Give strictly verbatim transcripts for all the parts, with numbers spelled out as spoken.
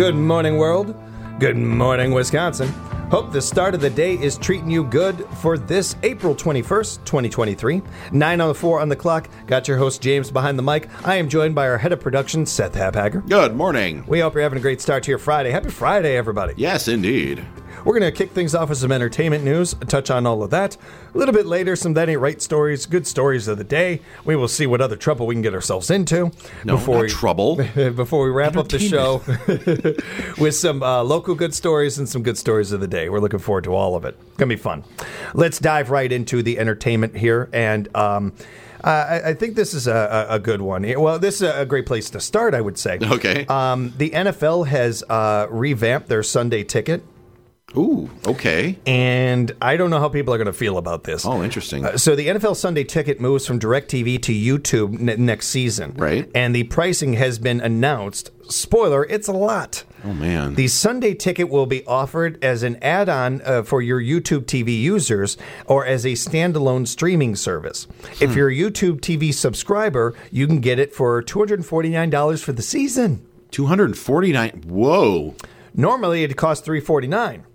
Good morning, world. Good morning, Wisconsin. Hope the start of the day is treating you good for this April twenty-first, twenty twenty-three. nine oh four on the clock. Got your host, James, behind the mic. I am joined by our head of production, Seth Habhager. Good morning. We hope you're having a great start to your Friday. Happy Friday, everybody. Yes, indeed. We're going to kick things off with some entertainment news, touch on all of that. A little bit later, some That Ain't Right stories, good stories of the day. We will see what other trouble we can get ourselves into. No, before not we, trouble. Before we wrap up the show with some uh, local good stories and some good stories of the day. We're looking forward to all of it. Going to be fun. Let's dive right into the entertainment here. And um, uh, I, I think this is a, a good one. Well, this is a great place to start, I would say. Okay. Um, the N F L has uh, revamped their Sunday ticket. Ooh, okay. And I don't know how people are going to feel about this. Oh, interesting. Uh, so the N F L Sunday Ticket moves from DirecTV to YouTube n- next season. Right. And the pricing has been announced. Spoiler, it's a lot. Oh, man. The Sunday Ticket will be offered as an add-on uh, for your YouTube T V users or as a standalone streaming service. Hmm. If you're a YouTube T V subscriber, you can get it for two hundred forty-nine dollars for the season. two hundred forty-nine dollars. Whoa. Normally, it costs three hundred forty-nine dollars.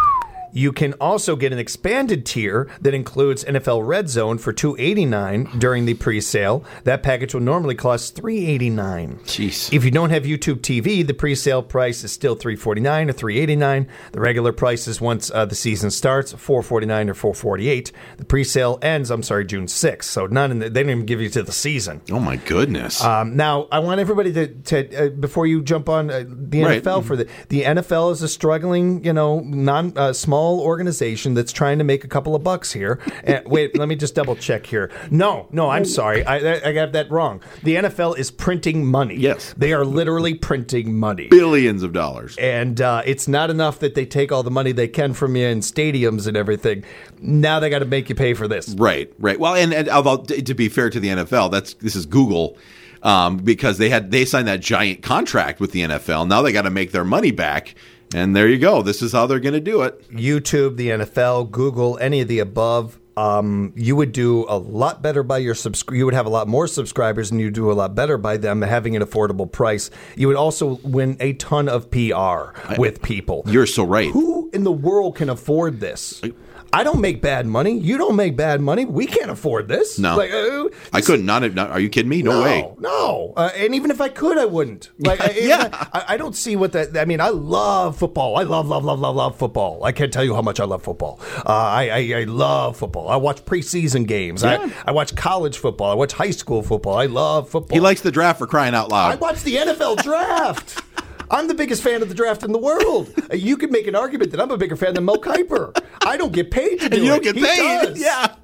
You can also get an expanded tier that includes N F L Red Zone for two hundred eighty-nine dollars during the pre-sale. That package will normally cost three hundred eighty-nine dollars. Jeez. If you don't have YouTube T V, the pre-sale price is still three hundred forty-nine dollars or three hundred eighty-nine dollars. The regular price is once uh, the season starts, four hundred forty-nine dollars or four hundred forty-eight dollars. The pre-sale ends, I'm sorry, June sixth. So none in the, they didn't even give you to the season. Oh, my goodness. Um, now, I want everybody to, to uh, before you jump on uh, the N F L right. for the the N F L is a struggling, you know, non uh, small organization that's trying to make a couple of bucks here. And wait, let me just double check here. No, no, I'm sorry, I, I got that wrong. The N F L is printing money. Yes, they are literally printing money, billions of dollars, and uh, it's not enough that they take all the money they can from you in stadiums and everything. Now they got to make you pay for this. Right, right. Well, and, and although to be fair to the N F L, that's this is Google. Um, because they had they signed that giant contract with the N F L. Now they got to make their money back. And there you go. This is how they're going to do it. YouTube, the N F L, Google, any of the above. Um, you would do a lot better by your subscri- You would have a lot more subscribers, and you do a lot better by them having an affordable price. You would also win a ton of P R with people. You're so right. Who in the world can afford this? I don't make bad money. You don't make bad money. We can't afford this. No, like, uh, I couldn't. Not, not. Are you kidding me? No, no way. No. Uh, and even if I could, I wouldn't. Like, I, yeah. I, I don't see what that. I mean, I love football. I love, love, love, love, love football. I can't tell you how much I love football. Uh, I, I, I love football. I watch preseason games. Yeah. I, I watch college football. I watch high school football. I love football. He likes the draft, for crying out loud. I watch the N F L draft. I'm the biggest fan of the draft in the world. You could make an argument that I'm a bigger fan than Mel Kiper. I don't get paid to do and you it. don't get He paid. Does. Yeah.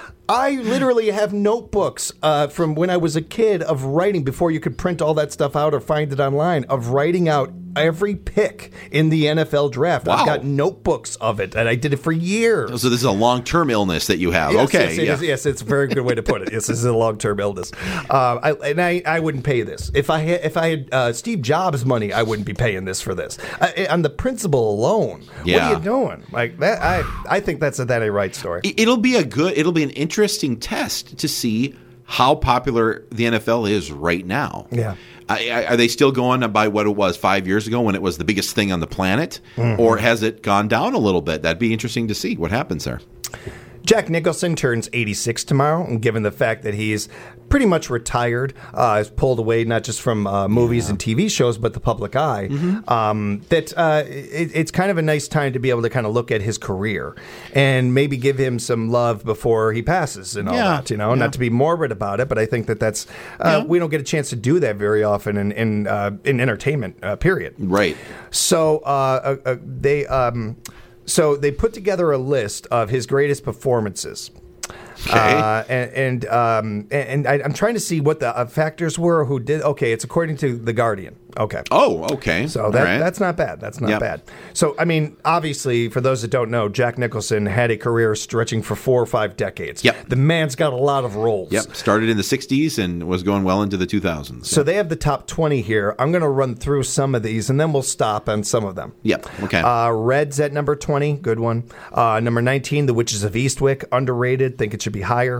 I literally have notebooks uh, from when I was a kid of writing, before you could print all that stuff out or find it online, of writing out every pick in the N F L draft. Wow. I've got notebooks of it, and I did it for years. So this is a long-term illness that you have. Yes, okay. Yes, it yeah. is, yes, it's a very good way to put it. Yes, this is a long-term illness. Uh, I, and I, I wouldn't pay this. If I had, if I had uh, Steve Jobs' money, I wouldn't be paying this for this. I, on the principle alone, yeah. What are you doing? Like that, I, I think that's a That Ain't Right story. It'll be a good, it'll be an interesting test to see how popular the N F L is right now. Yeah. I, I, are they still going by what it was five years ago when it was the biggest thing on the planet? Mm-hmm. Or has it gone down a little bit? That'd be interesting to see what happens there. Jack Nicholson turns eighty-six tomorrow, and given the fact that he's pretty much retired, uh, is pulled away not just from uh, movies yeah. and T V shows, but the public eye, mm-hmm. um, that uh, it, it's kind of a nice time to be able to kind of look at his career and maybe give him some love before he passes and all yeah. that, you know, yeah. not to be morbid about it, but I think that that's, uh, yeah. we don't get a chance to do that very often in, in, uh, in entertainment, uh, period. Right. So uh, uh, they... Um, So they put together a list of his greatest performances. Okay. Uh, and and, um, and I, I'm trying to see what the uh, factors were who did. Okay, it's according to The Guardian. Okay. Oh, okay. So that, right. that's not bad. That's not yep. bad. So, I mean, obviously, for those that don't know, Jack Nicholson had a career stretching for four or five decades. Yep. The man's got a lot of roles. Yep. Started in the sixties and was going well into the two thousands. So yep. they have the top twenty here. I'm going to run through some of these, and then we'll stop on some of them. Yep. Okay. Uh, Reds at number twenty. Good one. Uh, number nineteen, The Witches of Eastwick. Underrated. Think it should be higher.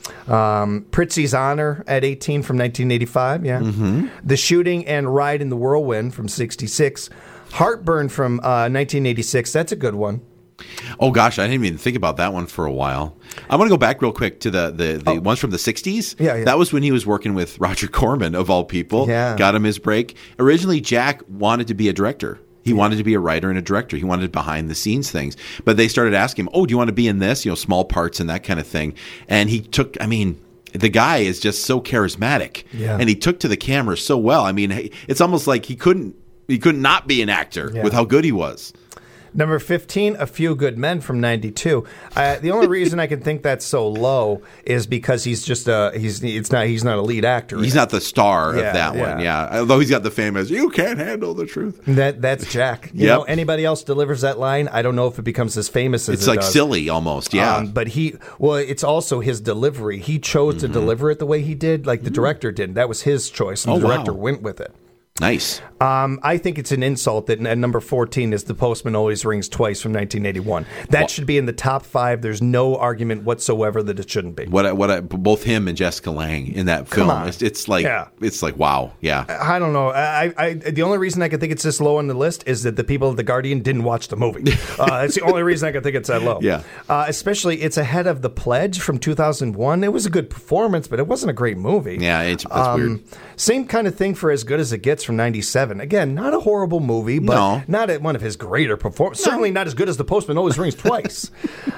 Um, Pritzi's Honor at eighteen from nineteen eighty-five, yeah. Mm-hmm. The Shooting and Ride in the Whirlwind from sixty-six. Heartburn from uh, nineteen eighty-six, that's a good one. Oh gosh, I didn't even think about that one for a while. I want to go back real quick to the the, the Oh. ones from the sixties. Yeah, yeah. That was when he was working with Roger Corman, of all people. Yeah. Got him his break. Originally, Jack wanted to be a director. He wanted to be a writer and a director. He wanted behind the scenes things. But they started asking him, oh, do you want to be in this? You know, small parts and that kind of thing. And he took, I mean, the guy is just so charismatic. Yeah. And he took to the camera so well. I mean, it's almost like he couldn't, he could not be an actor Yeah. with how good he was. Number fifteen, A Few Good Men from ninety-two. Uh, the only reason I can think that's so low is because he's just a he's it's not he's not a lead actor. He's not the star Yeah, of that yeah. one, yeah. Although he's got the famous "You can't handle the truth." That that's Jack. You Yep. know, anybody else delivers that line, I don't know if it becomes as famous as It's it like does. silly almost, yeah. Um, but he, well, it's also his delivery. He chose Mm-hmm. to deliver it the way he did, like the director did. That was his choice, and Oh, the director wow. went with it. Nice. Um, I think it's an insult that at number fourteen is The Postman Always Rings Twice from nineteen eighty-one. That Well- should be in the top five. There's no argument whatsoever that it shouldn't be. What I- what I, both him and Jessica Lange in that film. on. It's, it's like Yeah. it's like wow, yeah. I don't know. I, I the only reason I can think it's this low on the list is that the people at the Guardian didn't watch the movie. Uh, it's the only reason I can think it's that low. Yeah. Uh, especially, it's ahead of The Pledge from two thousand one. It was a good performance, but it wasn't a great movie. Yeah, it's that's Um, weird. Same kind of thing for As Good as It Gets from ninety-seven. Again, not a horrible movie, but No. not at one of his greater performances. Certainly not as good as The Postman Always Rings Twice.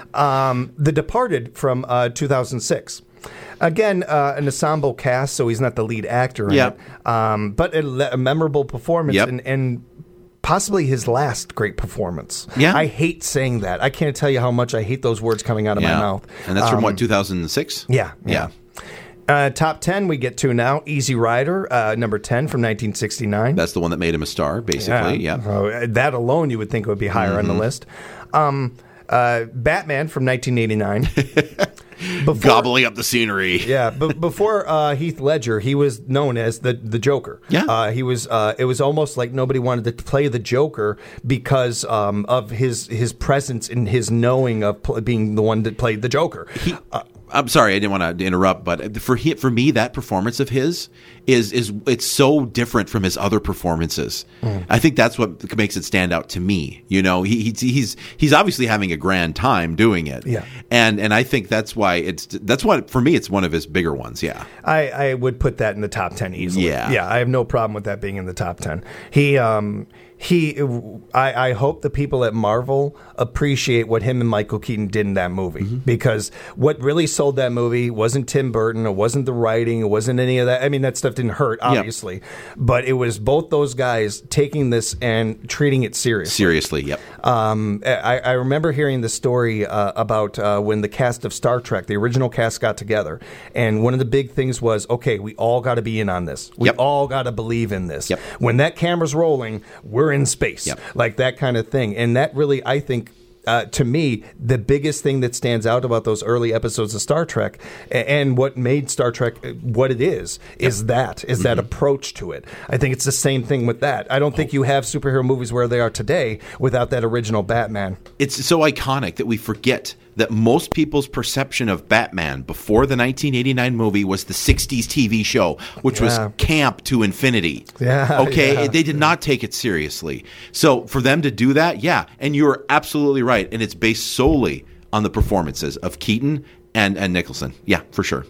um, The Departed from uh, two thousand six. Again, uh, an ensemble cast, so he's not the lead actor in Yep. it. Um, but a, le- a memorable performance Yep. and, and possibly his last great performance. Yeah. I hate saying that. I can't tell you how much I hate those words coming out of Yeah. my mouth. And that's from Um, what, two thousand six? Yeah, Yeah. yeah. Uh, top ten we get to now. Easy Rider, uh, number ten from nineteen sixty-nine. That's the one that made him a star, basically. Yeah. Uh, that alone you would think would be higher on the Mm-hmm. list. Um, uh, Batman from nineteen eighty-nine. Before, Gobbling up the scenery. yeah, but before uh, Heath Ledger, he was known as the the Joker. Yeah. uh, he was. Uh, it was almost like nobody wanted to play the Joker because um, of his his presence and his knowing of pl- being the one that played the Joker. He, I'm sorry, I didn't want to interrupt, but for he, for me, that performance of his is is it's so different from his other performances. Mm. I think that's what makes it stand out to me. You know, he, he he's he's obviously having a grand time doing it. Yeah. and and I think that's why it's that's why for me it's one of his bigger ones. Yeah, I, I would put that in the top ten easily. Yeah. yeah, I have no problem with that being in the top ten. He, um, he, I, I hope the people at Marvel appreciate what him and Michael Keaton did in that movie Mm-hmm. because what really sold that movie wasn't Tim Burton, it wasn't the writing, it wasn't any of that. I mean, that stuff didn't hurt, obviously, but it was both those guys taking this and treating it seriously. seriously. Yep. Um, I, I remember hearing the story uh, about uh, when the cast of Star Trek, the original cast, got together, and one of the big things was, okay, we all got to be in on this. We Yep. all got to believe in this. Yep. When that camera's rolling, we're in space, Yep. like that kind of thing. And that really, I think. Uh, to me, the biggest thing that stands out about those early episodes of Star Trek a- and what made Star Trek uh, what it is, is that, is that approach to it. I think it's the same thing with that. I don't think you have superhero movies where they are today without that original Batman. It's so iconic that we forget that most people's perception of Batman before the nineteen eighty-nine movie was the sixties T V show, which Yeah. was camp to infinity. Yeah, Okay. yeah. They did not take it seriously. So for them to do that, yeah. And you're absolutely right. And it's based solely on the performances of Keaton and, and Nicholson. Yeah, for sure.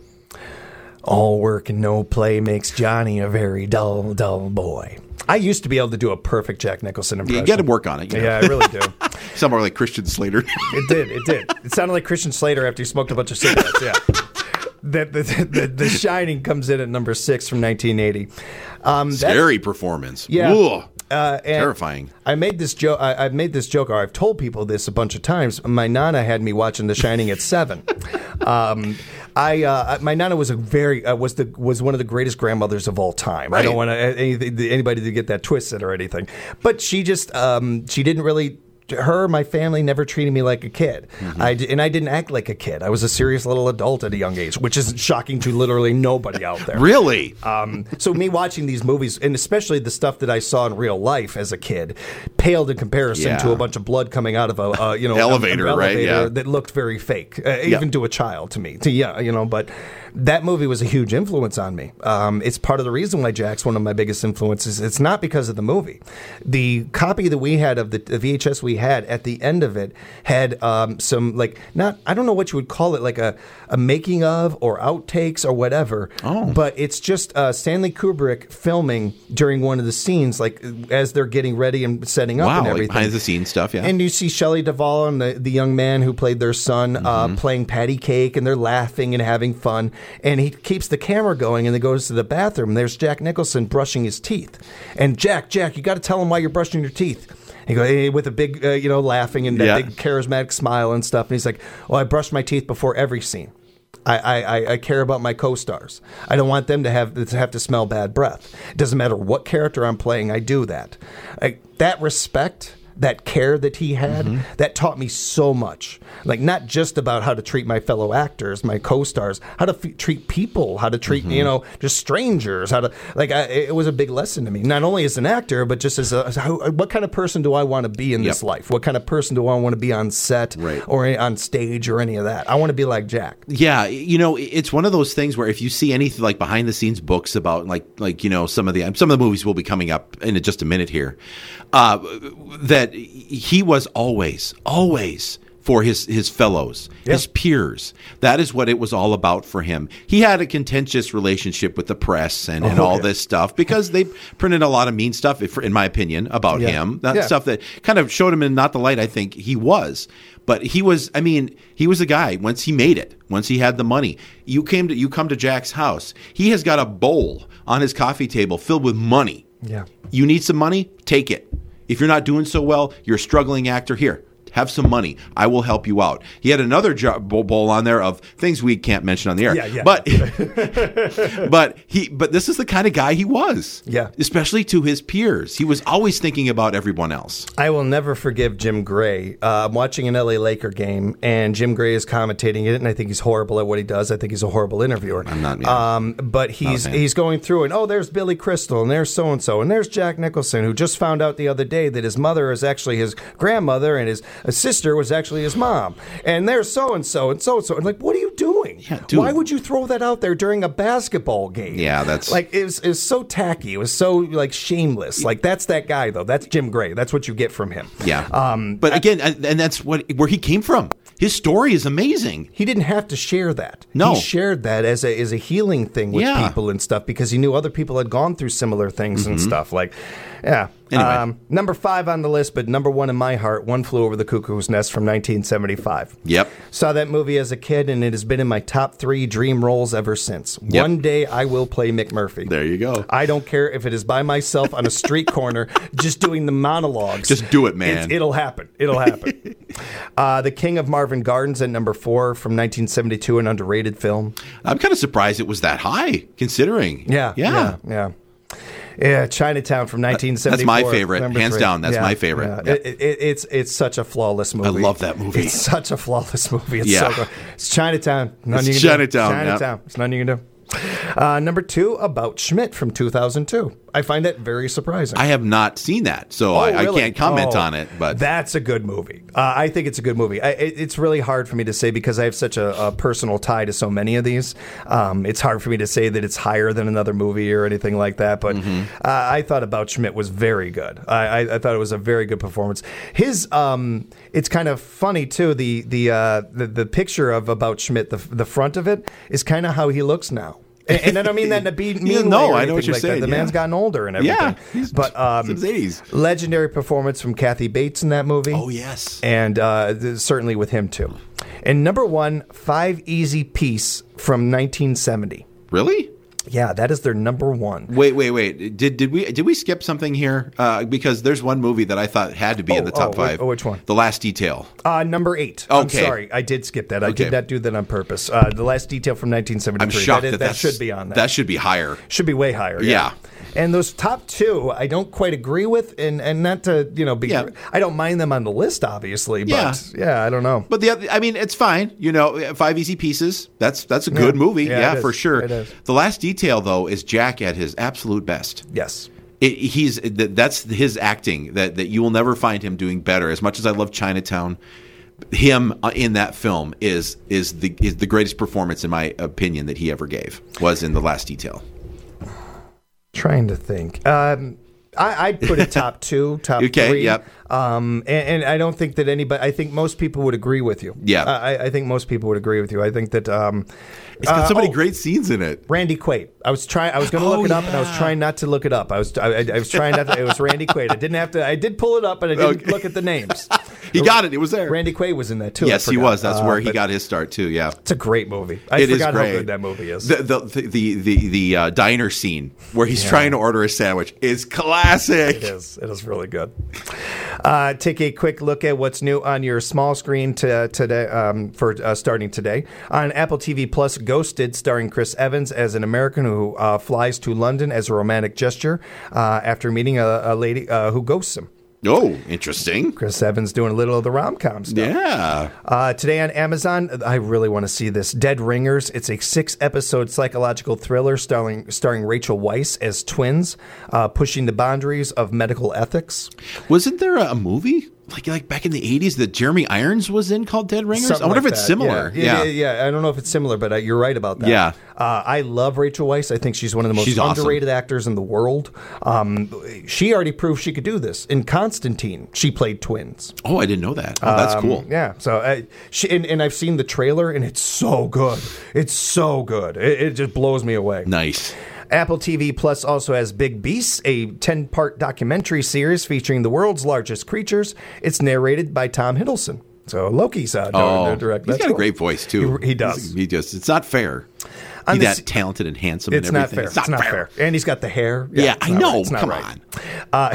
All work and no play makes Johnny a very dull, dull boy. I used to be able to do a perfect Jack Nicholson impression. You got to work on it. You know? Yeah, I really do. Sound more like Christian Slater. It did. It did. It sounded like Christian Slater after he smoked a bunch of cigarettes. Yeah. The, the, the, the Shining comes in at number six from nineteen eighty. Um, that- Scary performance. Yeah. Ugh. Uh, and Terrifying. I made this joke. I've made this joke, or I've told people this a bunch of times. My nana had me watching The Shining at seven. Um, I uh, my nana was a very uh, was the was one of the greatest grandmothers of all time. I Right. don't want any, anybody to get that twisted or anything, but she just um, she didn't really. her, my family never treated me like a kid. Mm-hmm. I d- and I didn't act like a kid. I was a serious little adult at a young age, which is shocking to literally nobody out there. Really? Um, so me watching these movies, and especially the stuff that I saw in real life as a kid, paled in comparison Yeah. to a bunch of blood coming out of a uh, you know Elevator, an right? elevator Yeah. that looked very fake, uh, even Yep. to a child, to me. To yeah, you know, but that movie was a huge influence on me. Um, it's part of the reason why Jack's one of my biggest influences. It's not because of the movie. The copy that we had of the, the V H S we had at the end of it had um, some like not I don't know what you would call it, like a, a making of or outtakes or whatever. Oh. But it's just uh, Stanley Kubrick filming during one of the scenes, like as they're getting ready and setting up Wow, and like everything. behind the scenes stuff, yeah. And you see Shelley Duvall and the, the young man who played their son Mm-hmm. uh, playing patty cake, and they're laughing and having fun. And he keeps the camera going, and he goes to the bathroom. There's Jack Nicholson brushing his teeth. And Jack, Jack, you got to tell him why you're brushing your teeth. He goes hey, with a big, uh, you know, laughing and that Yeah. big charismatic smile and stuff. And he's like, "Well, I brush my teeth before every scene. I, I, I care about my co-stars. I don't want them to have to have to smell bad breath. It doesn't matter what character I'm playing. I do that. I, that respect." That care that he had, mm-hmm. that taught me so much. Like, not just about how to treat my fellow actors, my co-stars, how to f- treat people, how to treat, mm-hmm. you know, just strangers, how to, like, I, it was a big lesson to me. Not only as an actor, but just as a, as how, what kind of person do I want to be in yep. this life? What kind of person do I want to be on set right. or on stage or any of that? I want to be like Jack. Yeah, you know, it's one of those things where if you see anything like behind the scenes books about like like you know some of the some of the movies will be coming up in just a minute here, uh, that he was always always for his his fellows, yeah. his peers. That is what it was all about for him. He had a contentious relationship with the press and, and oh, all yeah. this stuff because they printed a lot of mean stuff, if, in my opinion, about yeah. him. That yeah. stuff that kind of showed him in not the light I think he was. But he was, I mean, he was a guy, once he made it, once he had the money, you came to, you come to Jack's house. He has got a bowl on his coffee table filled with money. Yeah. You need some money? Take it. If you're not doing so well, you're a struggling actor, here. Have some money. I will help you out. He had another jo- bowl on there of things we can't mention on the air. Yeah, yeah. But, but he, but this is the kind of guy he was. Yeah. Especially to his peers. He was always thinking about everyone else. I will never forgive Jim Gray. Uh, I'm watching an L A Laker game, and Jim Gray is commentating it, and I think he's horrible at what he does. I think he's a horrible interviewer. I'm not. Yeah. Um, but he's he's going through, and oh, there's Billy Crystal, and there's so and so, and there's Jack Nicholson, who just found out the other day that his mother is actually his grandmother, and his sister was actually his mom, and there's so and so and so and so. And like, what are you doing? Yeah, dude. Why would you throw that out there during a basketball game? Yeah, that's like it was, it was so tacky. It was so like shameless. Like that's that guy though. That's Jim Gray. That's what you get from him. Yeah. Um, but again, and and that's what where he came from. His story is amazing. He didn't have to share that. No. He shared that as a as a healing thing with Yeah. people and stuff because he knew other people had gone through similar things Mm-hmm. and stuff. Like, yeah. Anyway. Um, number five on the list, but number one in my heart, One Flew Over the Cuckoo's Nest from nineteen seventy-five. Yep. Saw that movie as a kid, and it has been in my top three dream roles ever since. Yep. One day I will play McMurphy. There you go. I don't care if it is by myself on a street corner, just doing the monologues. Just do it, man. It's, it'll happen. It'll happen. uh, The King of Marvin Gardens at number four from nineteen seventy-two, an underrated film. I'm kind of surprised it was that high, considering. Yeah, Yeah. yeah, yeah. Yeah, Chinatown from nineteen seventy-four. That's my favorite. number Hands three. down, that's Yeah, my favorite. yeah. Yeah. It, it, it's it's such a flawless movie. I love that movie. It's such a flawless movie. It's Yeah. so good. It's Chinatown. Nothing It's you can Chinatown, Do. yeah. Chinatown. It's nothing you can do. Uh, number two, About Schmidt from two thousand two. I find that very surprising. I have not seen that, so Oh, I, I really? can't comment Oh, on it. But that's a good movie. Uh, I think it's a good movie. I, it, it's really hard for me to say because I have such a, a personal tie to so many of these. Um, it's hard for me to say that it's higher than another movie or anything like that. But Mm-hmm. uh, I thought About Schmidt was very good. I, I, I thought it was a very good performance. His, um, it's kind of funny too. The the uh, the, the picture of About Schmidt, the the front of it is kind of how he looks now. And, and I don't mean that in a be mean Yeah, way no, or I know what anything you're like saying, that. The yeah. man's gotten older and everything. Yeah, he's- but um, since the eighties. legendary performance from Kathy Bates in that movie. Oh, yes. And uh, th- certainly with him, too. And number one, Five Easy Piece from nineteen seventy. Really? Yeah, that is their number one. Wait, wait, wait. Did did we did we skip something here? Uh, because there's one movie that I thought had to be Oh, in the top oh, five. wh- which one? The Last Detail. Uh, number eight. I'm Okay. sorry. I did skip that. I Okay. did not do that on purpose. Uh, the Last Detail from nineteen seventy-three. I'm shocked that, that, is- that that's, should be on there. That should be higher. should be way higher. Yeah. And those top two, I don't quite agree with, and, and not to, you know, be, Yeah. I don't mind them on the list, obviously, but yeah, yeah I don't know. But the other, I mean, it's fine. You know, Five Easy Pieces. That's that's a good Yeah. movie. Yeah, Yeah, it is. for sure. It is. The Last Detail, though, is Jack at his absolute best. Yes. It, he's that- that's his acting that that you will never find him doing better. As much as I love Chinatown, him in that film is is the is the greatest performance, in my opinion, that he ever gave. Was in The Last Detail. Trying to think. Um, I, I'd put it top two, top Okay, three. yep. Um, and, and I don't think that anybody. I think most people would agree with you. Yeah. Uh, I, I think most people would agree with you. I think that. Um, It's got so uh, many oh, great scenes in it. Randy Quaid. I was trying. I was going to look Oh, it up, and I was yeah. trying not to look it up. I was. I, I was trying not to. It was Randy Quaid. I didn't have to. I did pull it up, but I didn't Okay. look at the names. He got it. It was there. Randy Quaid was in that too. I Yes, he forgot. was. That's Uh, where he but got his start too. Yeah. It's a great movie. I It is forgot great. how good that movie is. The the the the, the uh, diner scene where he's trying to order a sandwich is classic. It is. It is really good. Uh, take a quick look at what's new on your small screen to, today um, for uh, starting today on Apple T V Plus. Ghosted, starring Chris Evans as an American who uh, flies to London as a romantic gesture uh, after meeting a, a lady uh, who ghosts him. Oh, interesting. Chris Evans doing a little of the rom-com stuff. Yeah. Uh, today on Amazon, I really want to see this. Dead Ringers. It's a six-episode psychological thriller starring starring Rachel Weisz as twins, uh, pushing the boundaries of medical ethics. Wasn't there a, a movie like like back in the eighties that Jeremy Irons was in called Dead Ringers? Something I wonder like if it's that. similar. Yeah. Yeah. Yeah, yeah, I don't know if it's similar, but uh, you're right about that. Yeah. Uh, I love Rachel Weisz. I think she's one of the most She's awesome. underrated actors in the world. Um, she already proved she could do this. In Constantine, she played twins. Oh, I didn't know that. Oh, that's Um, cool. Yeah. So uh, she and, and I've seen the trailer, and it's so good. It's so good. It, it just blows me away. Nice. Apple T V Plus also has Big Beasts, a ten-part documentary series featuring the world's largest creatures. It's narrated by Tom Hiddleston. So Loki's uh, Oh, direct. he's That's got a cool. great voice too. He, he does. He just. It's not fair. On He's the that s- talented and handsome It's and not everything. fair. It's not, fair. And he's got the hair. Yeah, it's I not know. right. It's not Come right. on. Uh,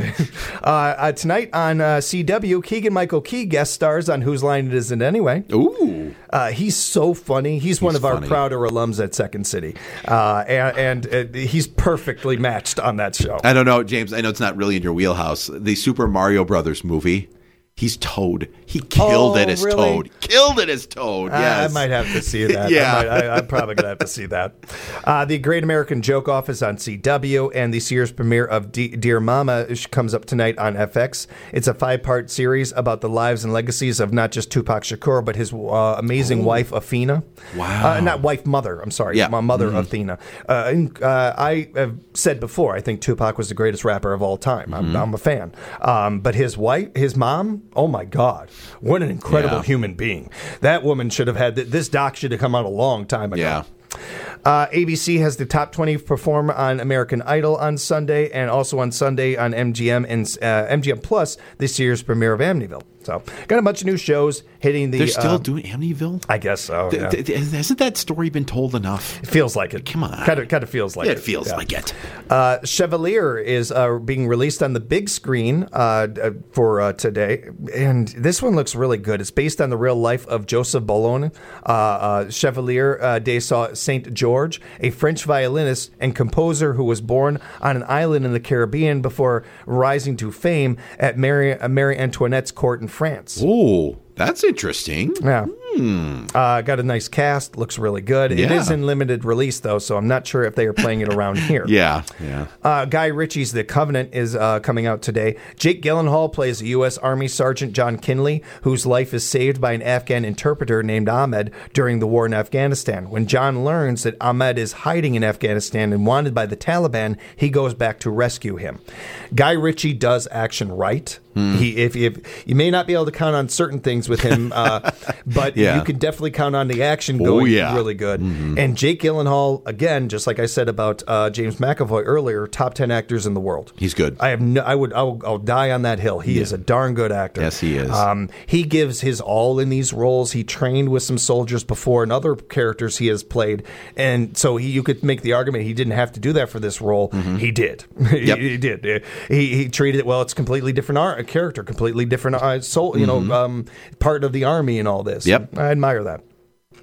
uh, uh, tonight on uh, C W, Keegan-Michael Key guest stars on Whose Line It Is It Anyway. Ooh. Uh, he's so funny. He's, one He's of our funny. prouder prouder alums at Second City. Uh, and and uh, he's perfectly matched on that show. I don't know, James. I know it's not really in your wheelhouse. The Super Mario Brothers movie. He's Toad. He killed Oh, it as really? Toad. Killed it as Toad. I- Yes. I might have to see that. Yeah. I might, I, I'm probably going to have to see that. Uh, the Great American Joke Off is on C W, and the series premiere of D- Dear Mama comes up tonight on F X. It's a five-part series about the lives and legacies of not just Tupac Shakur, but his uh, amazing wife, Athena. Wow. Uh, not wife, mother. I'm sorry. Yeah. My mother, Mm-hmm. Athena. Uh, and, uh, I have said before, I think Tupac was the greatest rapper of all time. I'm, Mm-hmm. I'm a fan. Um, but his wife, his mom, oh my God. What an incredible Yeah. human being. That woman should have had, th- this doc should have come out a long time ago. Yeah. Uh, A B C has the top twenty perform on American Idol on Sunday, and also on Sunday on M G M and uh, M G M Plus, this year's premiere of Amityville. So, got a bunch of new shows hitting the. They're still uh, doing Amityville? I guess so. Th- Yeah. th- th- hasn't that story been told enough? It feels like it. Come on. Kind of, kind of feels like it. It feels Yeah. like it. Uh, Chevalier is uh, being released on the big screen uh, uh, for uh, today, and this one looks really good. It's based on the real life of Joseph Boulogne, uh, uh, Chevalier uh, de Saint George, a French violinist and composer who was born on an island in the Caribbean before rising to fame at Mary, uh, Mary Antoinette's court in France. Oh, that's interesting. Yeah. Uh, got a nice cast. Looks really good. It Yeah. is in limited release, though, so I'm not sure if they are playing it around here. Yeah, yeah. Uh, Guy Ritchie's The Covenant is uh, coming out today. Jake Gyllenhaal plays U S. Army Sergeant John Kinley, whose life is saved by an Afghan interpreter named Ahmed during the war in Afghanistan. When John learns that Ahmed is hiding in Afghanistan and wanted by the Taliban, he goes back to rescue him. Guy Ritchie does action right. He, if, if you may not be able to count on certain things with him, uh, but Yeah. you can definitely count on the action Oh, going yeah. really good. And Jake Gyllenhaal, again, just like I said about uh, James McAvoy earlier, top ten actors in the world. He's good. I have no, I would I'll, I'll die on that hill. He is a darn good actor. Yes, he is. Um, he gives his all in these roles. He trained with some soldiers before and other characters he has played, and so he, you could make the argument he didn't have to do that for this role. He did. Yep. he, he did. He he treated it well. It's completely different art, a character, completely different uh, soul. You know, um, part of the army and all this. Yep. I admire that.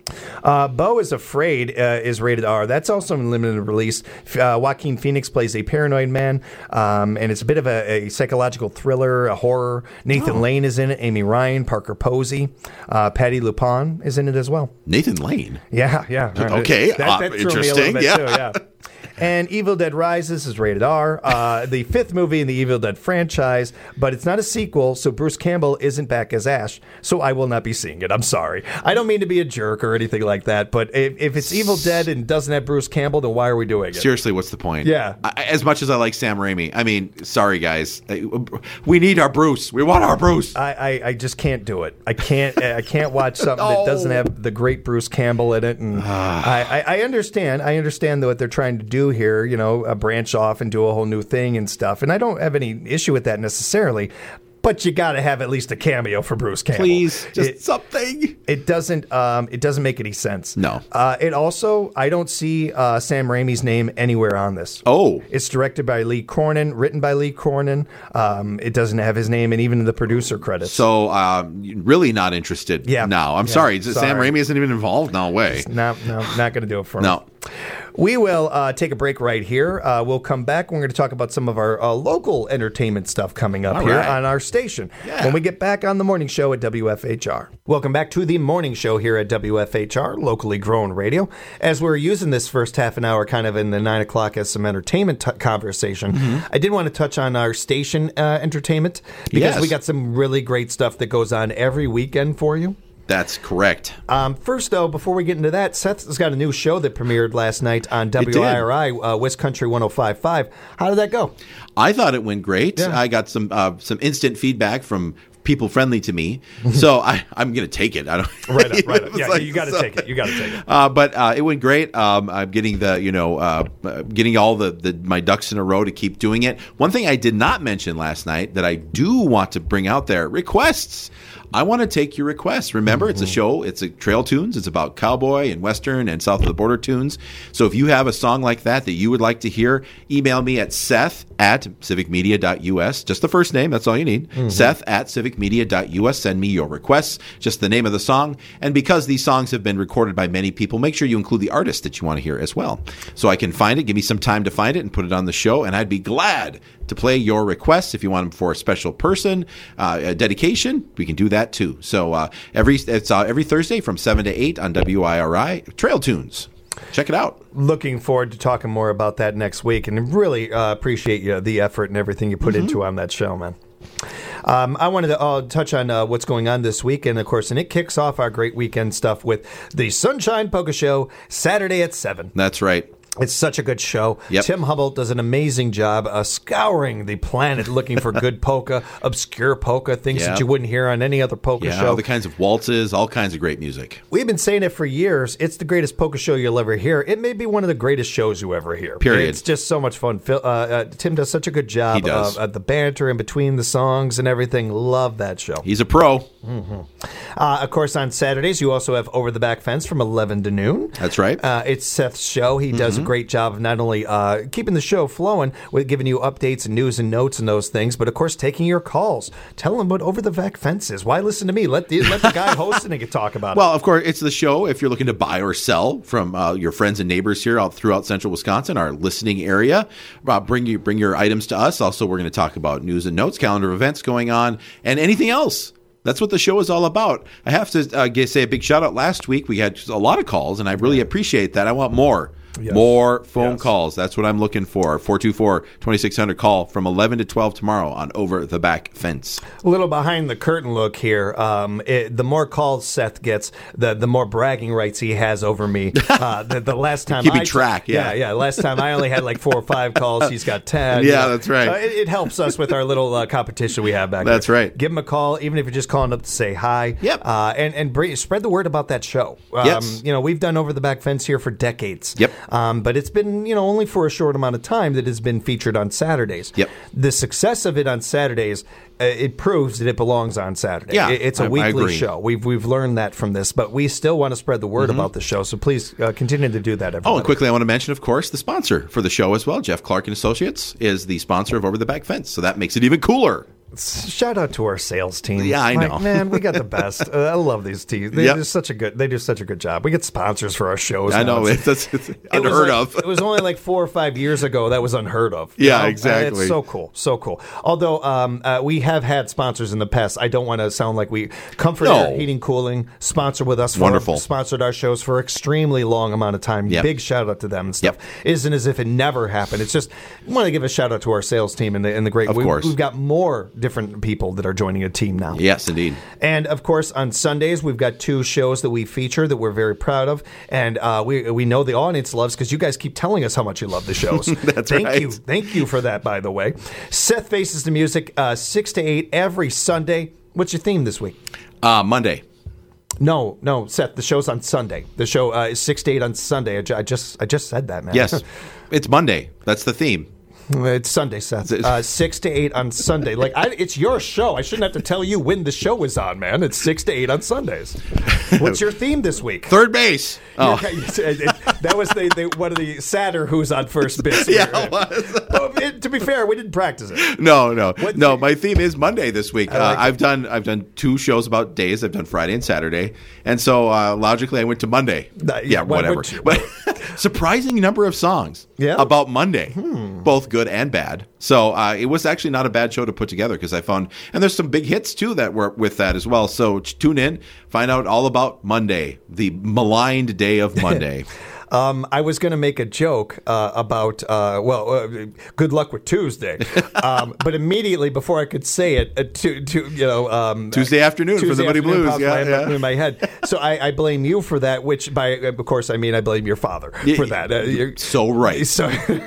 Uh, Beau is Afraid uh, is rated R. That's also in limited release. Uh, Joaquin Phoenix plays a paranoid man, um, and it's a bit of a, a psychological thriller, a horror. Nathan Oh. Lane is in it. Amy Ryan, Parker Posey, uh, Patty LuPone is in it as well. Nathan Lane. Yeah, yeah. Okay, that, uh, that threw me a little interesting, bit yeah. too, yeah. And Evil Dead Rises is rated R, uh, the fifth movie in the Evil Dead franchise, but it's not a sequel, so Bruce Campbell isn't back as Ash, so I will not be seeing it. I'm sorry. I don't mean to be a jerk or anything like that, but if, if it's Evil Dead and doesn't have Bruce Campbell, then why are we doing it? Seriously, what's the point? Yeah. I, as much as I like Sam Raimi, I mean, sorry guys, we need our Bruce. We want our Bruce. I, I, I just can't do it. I can't. I can't watch something that doesn't have the great Bruce Campbell in it. And I, I, I understand. I understand what they're trying to do here. You know, uh, branch off and do a whole new thing and stuff. And I don't have any issue with that necessarily. But you got to have at least a cameo for Bruce Campbell. Please, just it, something. It doesn't. Um, it doesn't make any sense. No. Uh, it also. I don't see uh, Sam Raimi's name anywhere on this. Oh. It's directed by Lee Cronin, written by Lee Cronin. Um, it doesn't have his name, and even in the producer credits. So, uh, really not interested. Yeah. now. I'm Yeah. sorry. Sam Sorry. Raimi isn't even involved. No way. No, no, not going to do it for me. No. We will uh, take a break right here. Uh, we'll come back. We're going to talk about some of our uh, local entertainment stuff coming up All here right. on our station Yeah. when we get back on the morning show at W F H R. Welcome back to the morning show here at W F H R, locally grown radio. As we're using this first half an hour kind of in the nine o'clock as some entertainment t- conversation, Mm-hmm. I did want to touch on our station uh, entertainment because Yes. we got some really great stuff that goes on every weekend for you. That's correct. Um, first, though, before we get into that, Seth has got a new show that premiered last night on W I R I, uh, West Country one oh five point five. How did that go? I thought it went great. Yeah. I got some uh, some instant feedback from people friendly to me, so I, I'm going to take it. I don't Right up, right up. It's Yeah, like- you got to so- take it. You got to take it. Uh, but uh, it went great. Um, I'm getting the you know uh, uh, getting all the, the my ducks in a row to keep doing it. One thing I did not mention last night that I do want to bring out there: requests. I want to take your requests. Remember, it's a show. It's a trail tunes. It's about cowboy and western and south of the border tunes. So if you have a song like that that you would like to hear, email me at Seth at civic media dot U S. Just the first name. That's all you need. Mm-hmm. Seth at civic media dot U S. Send me your requests. Just the name of the song. And because these songs have been recorded by many people, make sure you include the artist that you want to hear as well. So I can find it. Give me some time to find it and put it on the show. And I'd be glad to play your requests. If you want them for a special person, uh, a dedication, we can do that too. So uh, every it's uh, every Thursday from seven to eight on W I R I Trail Tunes. Check it out. Looking forward to talking more about that next week, and really uh, appreciate you, the effort and everything you put mm-hmm. into on that show, man. Um, I wanted to uh, touch on uh, what's going on this week, and of course, and it kicks off our great weekend stuff with the Sunshine Polka Show Saturday at seven. That's right. It's such a good show. Yep. Tim Hubble does an amazing job uh, scouring the planet looking for good polka, obscure polka, things Yep. that you wouldn't hear on any other polka Yeah, show. all the kinds of waltzes, all kinds of great music. We've been saying it for years. It's the greatest polka show you'll ever hear. It may be one of the greatest shows you ever hear. Period. It's just so much fun. Phil, uh, uh, Tim does such a good job He does. of uh, the banter in between the songs and everything. Love that show. He's a pro. Mm-hmm. Uh, of course, on Saturdays, you also have Over the Back Fence from eleven to noon. That's right. Uh, it's Seth's show. He does Mm-hmm. a great job of not only uh, keeping the show flowing with giving you updates and news and notes and those things, but of course, taking your calls. Tell him what Over the Back Fence is. Why listen to me? Let the, let the guy hosting it talk about it. Well, of course, it's the show if you're looking to buy or sell from uh, your friends and neighbors here out throughout central Wisconsin, our listening area. Uh, bring you bring your items to us. Also, we're going to talk about news and notes, calendar of events going on, and anything else. That's what the show is all about. I have to uh, say a big shout out. Last week, we had a lot of calls, and I really appreciate that. I want more. Yes. More phone Yes. calls. That's what I'm looking for. four two four, two six zero zero call from eleven to twelve tomorrow on Over the Back Fence. A little behind the curtain look here. Um, it, the more calls Seth gets, the the more bragging rights he has over me. Uh, the, the last time Keeping I, track, yeah. yeah, yeah. Last time I only had like four or five calls. He's got ten. Yeah, that's right. Uh, it, it helps us with our little uh, competition we have back That's there. right. Give him a call, even if you're just calling up to say hi. Yep. Uh, and and bring, spread the word about that show. Um, Yes. You know, we've done Over the Back Fence here for decades. Yep. Um, but it's been, you know, only for a short amount of time that it's been featured on Saturdays. Yep. The success of it on Saturdays, uh, it proves that it belongs on Saturday. Yeah, It- it's a I- I weekly agree. show. We've we've learned that from this, but we still want to spread the word about the show. So please uh, continue to do that. Everybody. Oh, and quickly, I want to mention, of course, the sponsor for the show as well. Jeff Clark and Associates is the sponsor of Over the Back Fence, so that makes it even cooler. Shout out to our sales team. Yeah, I Like, know. man, we got the best. Uh, I love these teams. They Yep. do such a good. They do such a good job. We get sponsors for our shows. I now. know It's- it's, it's, it's it was unheard like- of. It was only like four or five years ago that was unheard of. you Yeah, know? exactly. It's so cool, so cool. Although um, uh, we have had sponsors in the past, I don't want to sound like we Comfort No. Air Heating Cooling sponsored with us. For, Wonderful. Sponsored our shows for extremely long amount of time. Yep. Big shout out to them and stuff. Yep. It isn't as if it never happened. It's just I want to give a shout out to our sales team and the and the great. Of we, course. we've got more different people that are joining a team now. Yes, indeed. And of course, on Sundays we've got two shows that we feature that we're very proud of, and uh, we we know the audience loves because you guys keep telling us how much you love the shows. That's Thank right. you, thank you for that. By the way, Seth Faces the Music, uh, six to eight every Sunday. What's your theme this week? Uh, Monday. No, no, Seth. The show's on Sunday. The show uh, is six to eight on Sunday. I, ju- I just I just said that, man. Yes, it's Monday. That's the theme. It's Sunday, Seth. Uh, six to eight on Sunday. Like I, it's your show. I shouldn't have to tell you when the show is on, man. It's six to eight on Sundays. What's your theme this week? Third base. Oh, That was the, the one of the sadder who's on first base. yeah. It was. But it- to be fair, we didn't practice it. No, no, What- no. My theme is Monday this week. like uh, it. I've done I've done two shows about days. I've done Friday and Saturday, and so uh, logically I went to Monday. Uh, yeah, yeah, why whatever. would you? But surprising number of songs. Yeah? about Monday, Hmm. both good and bad. So uh, it was actually not a bad show to put together because I found, and there's some big hits too that were with that as well. So t- tune in, find out all about Monday, the maligned day of Monday. Um, I was going to make a joke uh, about, uh, well, uh, good luck with Tuesday. Um, but immediately before I could say it, uh, to, to, you know, um, Tuesday afternoon for Tuesday the Money afternoon Blues. popped Yeah, right yeah. in my head. So I, I blame you for that, which by, of course, I mean I blame your father Yeah, for that. Uh, you're- So right. so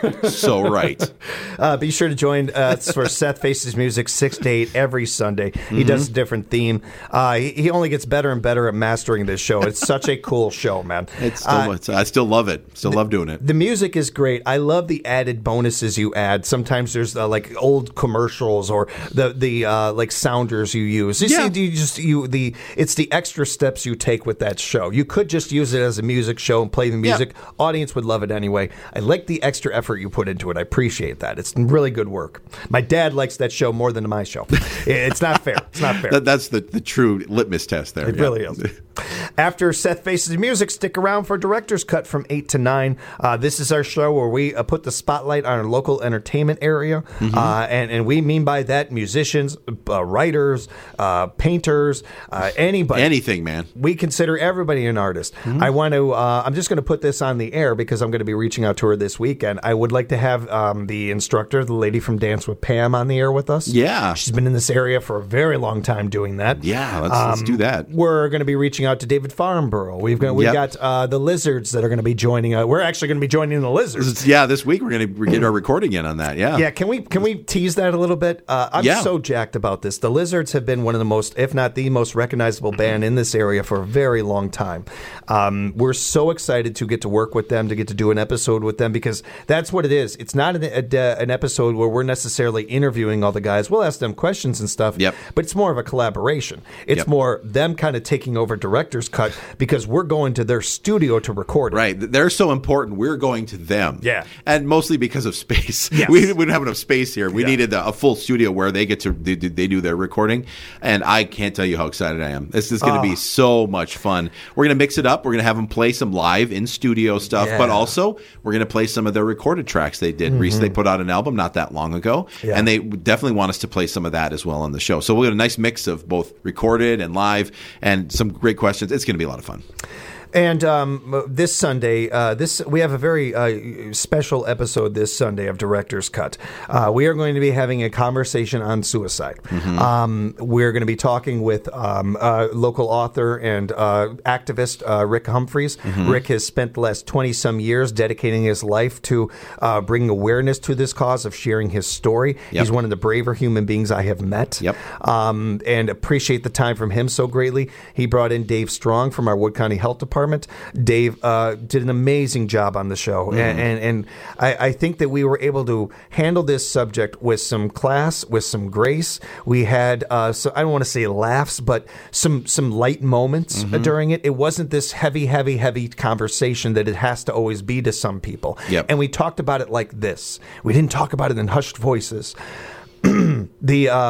So right. uh, be sure to join us for Seth Faces Music six to eight every Sunday. He Mm-hmm. does a different theme. Uh, he, he only gets better and better at mastering this show. It's such a cool show, man. It's still, Uh, it's, I still love it. Still love doing it. The music is great. I love the added bonuses you add. Sometimes there's uh, like old commercials or the the uh, like sounders you use. You Yeah. see, you just you the it's the extra steps you take with that show. You could just use it as a music show and play the music. Audience would love it anyway. I like the extra effort you put into it. I appreciate that. It's really good work. My dad likes that show more than my show. It's not fair. It's not fair. That, that's the, the true litmus test there. It yeah. really is. After Seth Faces Music, stick around for Director's Cut from eight to nine. Uh, this is our show where we uh, put the spotlight on our local entertainment area. Mm-hmm. Uh, and, and we mean by that musicians, uh, writers, uh, painters, uh, anybody. Anything, man. We consider everybody an artist. Mm-hmm. I want to. Uh, I'm just going to put this on the air because I'm going to be reaching out to her this weekend. I would like to have um, the instructor, the lady from Dance with Pam, on the air with us. Yeah. she's been in this area for a very long time doing that. Yeah, let's, let's do that. We're going to be reaching out to David Farnborough. We've got we've Yep. got uh, the Lizards that are going to be joining. Uh, we're actually going to be joining the Lizards. It's- Yeah, this week we're going to get our recording in on that. Yeah. Yeah, can we can we tease that a little bit? Uh, I'm Yeah. so jacked about this. The Lizards have been one of the most, if not the most recognizable band in this area for a very long time. Um, we're so excited to get to work with them, to get to do an episode with them, because that's what it is. It's not an, a, an episode where we're necessarily interviewing all the guys. We'll ask them questions and stuff, Yep. but it's more of a collaboration. It's Yep. more them kind of taking over Director's Cut because we're going to their studio to record it. Right. They're so important. We're going to them. Yeah. And mostly because of space. Yes. We, we didn't have enough space here. We Yeah. needed a, a full studio where they get to they, do- they do their recording. And I can't tell you how excited I am. This is going to Ah. be so much fun. We're going to mix it up. We're going to have them play some live in studio stuff, Yeah. but also we're going to play some of their recorded tracks they did recently. They put out an album not that long ago. Yeah. And they definitely want us to play some of that as well on the show. So we'll get a nice mix of both recorded and live and some great questions. It's going to be a lot of fun. And um, this Sunday, uh, this we have a very uh, special episode this Sunday of Director's Cut. Uh, we are going to be having a conversation on suicide. Mm-hmm. Um, we're going to be talking with um, uh, local author and uh, activist uh, Rick Humphreys. Mm-hmm. Rick has spent the last twenty-some years dedicating his life to uh, bringing awareness to this cause of sharing his story. Yep. He's one of the braver human beings I have met. Yep. Um, and appreciate the time from him so greatly. He brought in Dave Strong from our Wood County Health Department. Dave uh, did an amazing job on the show, Mm-hmm. and and, and I, I think that we were able to handle this subject with some class, with some grace. We had, uh, so I don't want to say laughs, but some some light moments Mm-hmm. uh, during it. It wasn't this heavy, heavy, heavy conversation that it has to always be to some people. Yep. And we talked about it like this. We didn't talk about it in hushed voices. the um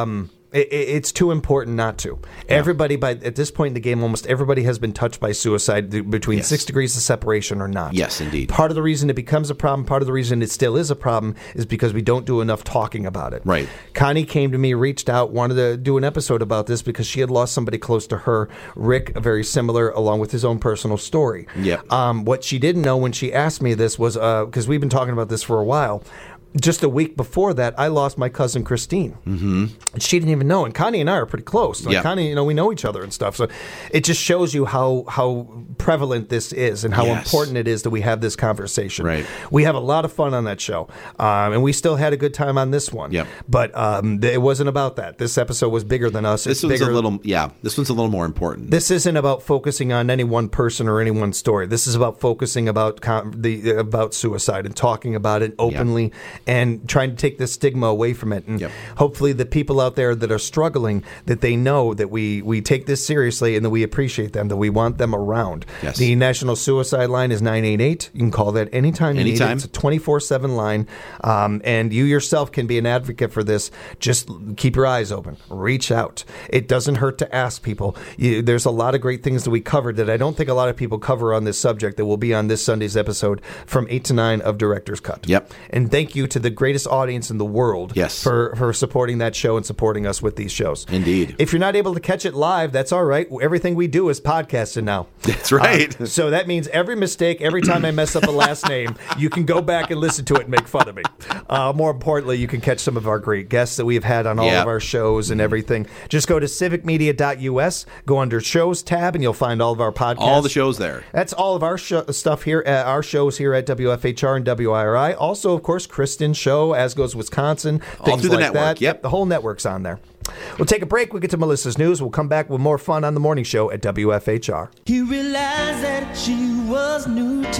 It, it, it's too important not to. Yeah. Everybody, by at this point in the game, almost everybody has been touched by suicide th- between yes. six degrees of separation or not. Yes, indeed. Part of the reason it becomes a problem, part of the reason it still is a problem, is because we don't do enough talking about it. Right. Connie came to me, reached out, wanted to do an episode about this because she had lost somebody close to her. Rick, very similar, along with his own personal story. Yep. Um, what she didn't know when she asked me this was, because uh, we've been talking about this for a while, just a week before that, I lost my cousin Christine. Mm-hmm. And she didn't even know. And Connie and I are pretty close. Like yeah. Connie, you know, we know each other and stuff. So it just shows you how how prevalent this is and how yes. important it is that we have this conversation. Right. We have a lot of fun on that show. Um, and we still had a good time on this one. Yep. But um, it wasn't about that. This episode was bigger than us. This it's one's bigger. a little, yeah, this one's a little more important. This isn't about focusing on any one person or any one story. This is about focusing about com- the about suicide and talking about it openly yep. and trying to take the stigma away from it. And yep. hopefully the people out there that are struggling, that they know that we, we take this seriously and that we appreciate them, that we want them around. Yes. The National Suicide Line is nine eight eight. You can call that anytime you anytime. need it. It's a twenty-four seven line. Um, and you yourself can be an advocate for this. Just keep your eyes open. Reach out. It doesn't hurt to ask people. You, there's a lot of great things that we covered that I don't think a lot of people cover on this subject that will be on this Sunday's episode from eight to nine of Director's Cut. Yep. And thank you to the greatest audience in the world yes. for, for supporting that show and supporting us with these shows. Indeed. If you're not able to catch it live, that's all right. Everything we do is podcasted now. That's right. Uh, so that means every mistake, every time I mess up a last name, you can go back and listen to it and make fun of me. Uh, more importantly, you can catch some of our great guests that we've had on all yep. of our shows and everything. Just go to civic media dot u s, go under shows tab, and you'll find all of our podcasts. All the shows there. That's all of our sh- stuff here, uh, our shows here at W F H R and W I R I. Also, of course, Kristen's show, As Goes Wisconsin. All Things through the like network, that. yep. The whole network's on there. We'll take a break. We'll get to Melissa's news. We'll come back with more fun on the morning show at W F H R. He realized that she was new to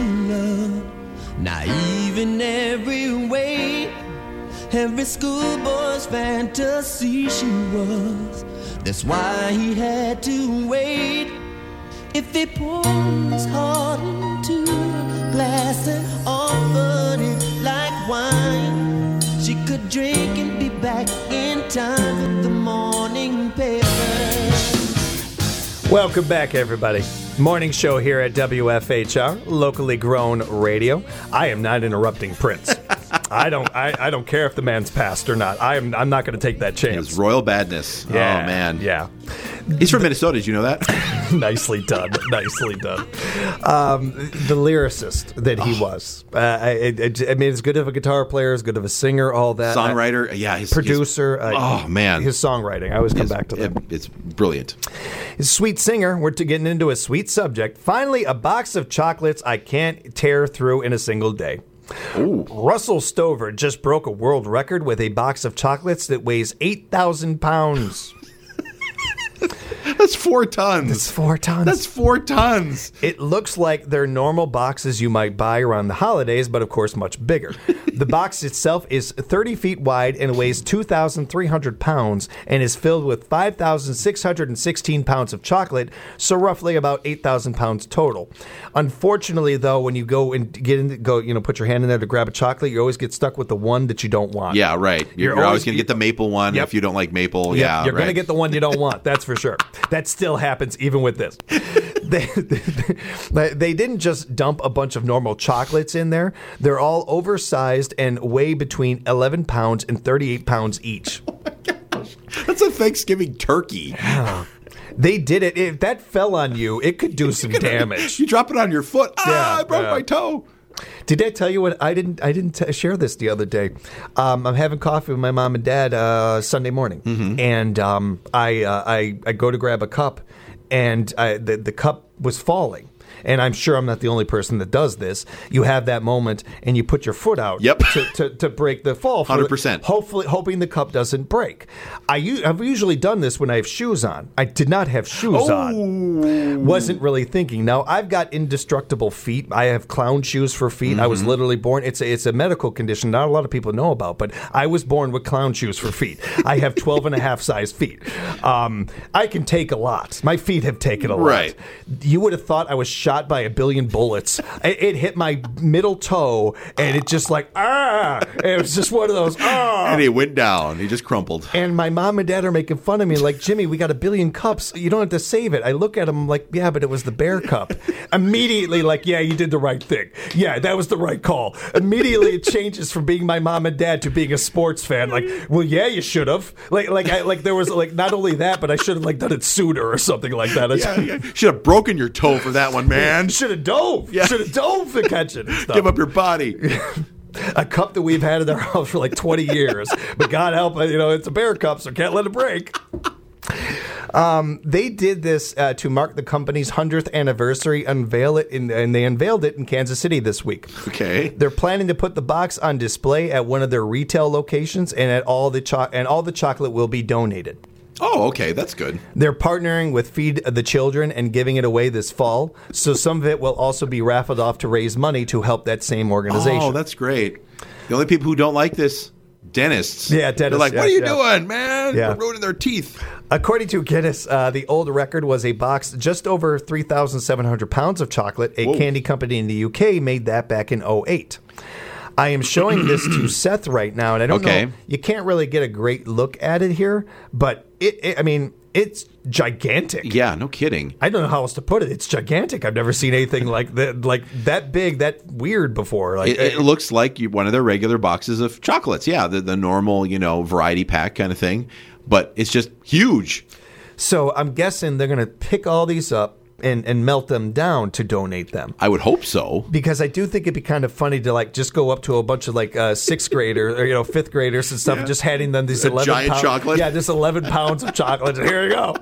love, naive in every way. Every schoolboy's fantasy she was. That's why he had to wait. If he poured his heart into a glass and offered it like wine, she could drink and be back in time for the morning paper. Welcome back, everybody. Morning show here at W F H R, locally grown radio. I am not interrupting Prince. I don't. I, I don't care if the man's passed or not. I am. I'm not going to take that chance. His royal badness. Yeah, oh man. Yeah. He's from Minnesota. Did you know that? Nicely done. Nicely done. Um, the lyricist that he oh. was. Uh, I, I, I mean, as good of a guitar player, as good of a singer, all that. Songwriter. I, yeah. His, producer. His, uh, oh man. His songwriting. I always come his, back to that. It, it's brilliant. His sweet singer. We're getting into a sweet subject. Finally, a box of chocolates I can't tear through in a single day. Ooh. Russell Stover just broke a world record with a box of chocolates that weighs eight thousand pounds. That's four tons. That's four tons. That's four tons. It looks like they're normal boxes you might buy around the holidays, but of course much bigger. The box itself is thirty feet wide and weighs two thousand three hundred pounds and is filled with five thousand six hundred sixteen pounds of chocolate, so roughly about eight thousand pounds total. Unfortunately, though, when you go and get in, go, you know, put your hand in there to grab a chocolate, you always get stuck with the one that you don't want. Yeah, right. You're, You're you're always, always going to get the maple one yep. if you don't like maple. Yep. Yeah, You're right. going to get the one you don't want, that's for sure. That still happens even with this. they, they, they didn't just dump a bunch of normal chocolates in there. They're all oversized and weigh between eleven pounds and thirty-eight pounds each. Oh my gosh. That's a Thanksgiving turkey. They did it. If that fell on you, it could do some damage. You drop it on your foot. Ah, Yeah, I broke yeah. my toe. Did I tell you what? I didn't. I didn't t- share this the other day. Um, I'm having coffee with my mom and dad uh, Sunday morning, mm-hmm. and um, I, uh, I I go to grab a cup, and I, the the cup was falling. And I'm sure I'm not the only person that does this. You have that moment, and you put your foot out yep. to, to, to break the fall. one hundred percent. Hopefully, hoping the cup doesn't break. I u- I've usually done this when I have shoes on. I did not have shoes oh. on. Wasn't really thinking. Now, I've got indestructible feet. I have clown shoes for feet. Mm-hmm. I was literally born. It's a, it's a medical condition not a lot of people know about, but I was born with clown shoes for feet. I have twelve and a half size feet. Um, I can take a lot. My feet have taken a lot. Right. You would have thought I was shot by a billion bullets. It, it hit my middle toe, and it just like, ah! It was just one of those, ah! And he went down. He just crumpled. And my mom and dad are making fun of me, like, Jimmy, we got a billion cups. You don't have to save it. I look at them like, yeah, but it was the bear cup. Immediately, like, yeah, you did the right thing. Yeah, that was the right call. Immediately, it changes from being my mom and dad to being a sports fan. Like, well, yeah, you should have. Like, like, I, like there was like not only that, but I should have like done it sooner or something like that. Yeah, yeah. Should have broken your toe for that one, man. Should have dove. Yeah. Should have dove to catch it. Give up your body. A cup that we've had in our house for like twenty years, but God help it, you know, it's a bear cup, so can't let it break. Um, they did this uh, to mark the company's hundredth anniversary. Unveil it, in, and they unveiled it in Kansas City this week. Okay, they're planning to put the box on display at one of their retail locations, and at all the cho- and all the chocolate will be donated. Oh, okay, that's good. They're partnering with Feed the Children and giving it away this fall, so some of it will also be raffled off to raise money to help that same organization. Oh, that's great. The only people who don't like this, dentists. Yeah, dentists. They're like, what yeah, are you yeah. doing, man? Yeah. We're ruining their teeth. According to Guinness, uh, the old record was a box just over three thousand seven hundred pounds of chocolate. A Whoa. candy company in the U K made that back in oh eight. I am showing this to Seth right now, and I don't Okay. know. You can't really get a great look at it here, but it, it I mean, it's gigantic. Yeah, no kidding. I don't know how else to put it. It's gigantic. I've never seen anything like that, like that big, that weird before. Like It, it looks like you, one of their regular boxes of chocolates. Yeah, the, the normal, you know, variety pack kind of thing. But it's just huge. So I'm guessing they're going to pick all these up and, and melt them down to donate them. I would hope so. Because I do think it'd be kind of funny to like just go up to a bunch of like uh, sixth graders or you know fifth graders and stuff, Yeah. and just handing them these A eleven giant pounds, chocolate? yeah, just eleven pounds of chocolate. Here you go.